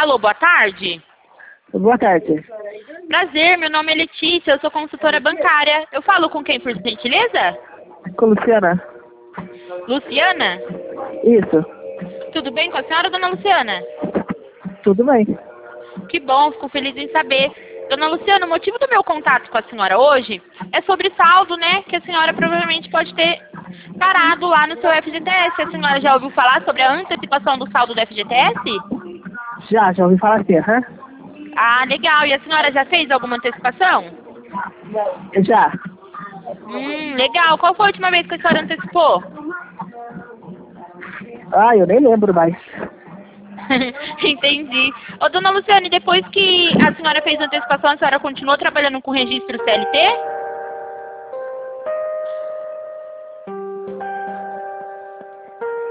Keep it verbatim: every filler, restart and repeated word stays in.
Alô, boa tarde. Boa tarde. Prazer, meu nome é Letícia, eu sou consultora bancária. Eu falo com quem, por gentileza? Com Luciana? Luciana? Isso. Tudo bem com a senhora, dona Luciana? Tudo bem. Que bom, fico feliz em saber. Dona Luciana, o motivo do meu contato com a senhora hoje é sobre saldo, né? Que a senhora provavelmente pode ter parado lá no seu F G T S. A senhora já ouviu falar sobre a antecipação do saldo do F G T S? Já, já ouvi falar assim, aham. Ah, legal. E a senhora já fez alguma antecipação? Já. Hum, legal. Qual foi a última vez que a senhora antecipou? Ah, eu nem lembro mais. Entendi. Ô, dona Luciane, depois que a senhora fez a antecipação, a senhora continuou trabalhando com registro C L T?